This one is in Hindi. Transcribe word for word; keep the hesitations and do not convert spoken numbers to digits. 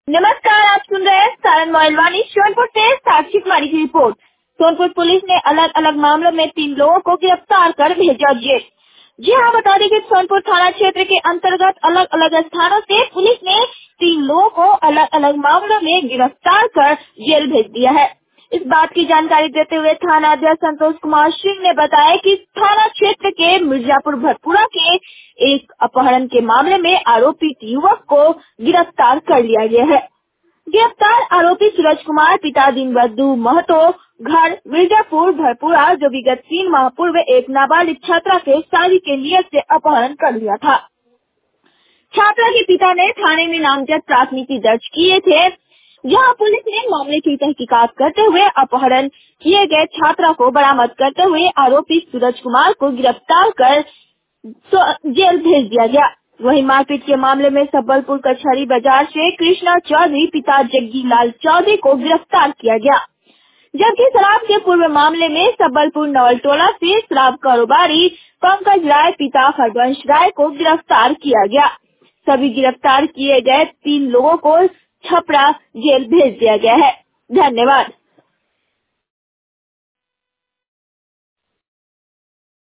नमस्कार, आप सुन रहे हैं सारण मोबाइल सोनपुर से साक्षी कुमारी की रिपोर्ट। सोनपुर पुलिस ने अलग अलग मामलों में तीन लोगों को गिरफ्तार कर भेजा जेल। जी हाँ, बता दें कि सोनपुर थाना क्षेत्र के अंतर्गत अलग अलग स्थानों से पुलिस ने तीन लोगों को अलग अलग मामलों में गिरफ्तार कर जेल भेज दिया है। इस बात की जानकारी देते हुए थाना अध्यक्ष संतोष कुमार सिंह ने बताया कि थाना क्षेत्र के मिर्जापुर भटपुरा के एक अपहरण के मामले में आरोपित युवक को गिरफ्तार कर लिया गया है। गिरफ्तार आरोपी सूरज कुमार पिता दीनबंधु महतो घर मिर्जापुर भरपुरा, जो विगत तीन माह पूर्व एक नाबालिग छात्रा से शादी के नियत से अपहरण कर लिया था। छात्रा के पिता ने थाने में नामजद प्राथमिकी दर्ज किए थे, जहां पुलिस ने मामले की तहकीकात करते हुए अपहरण किए गए छात्रा को बरामद करते हुए आरोपी सूरज कुमार को गिरफ्तार कर जेल भेज दिया गया। वहीं मारपीट के मामले में सबलपुर कचहरी बाजार से कृष्णा चौधरी पिता जग्गी लाल चौधरी को गिरफ्तार किया गया, जबकि शराब के पूर्व मामले में सबलपुर नवलटोला से शराब कारोबारी पंकज राय पिता हरवंश राय को गिरफ्तार किया गया। सभी गिरफ्तार किए गए तीन लोगों को छपरा जेल भेज दिया गया है। धन्यवाद।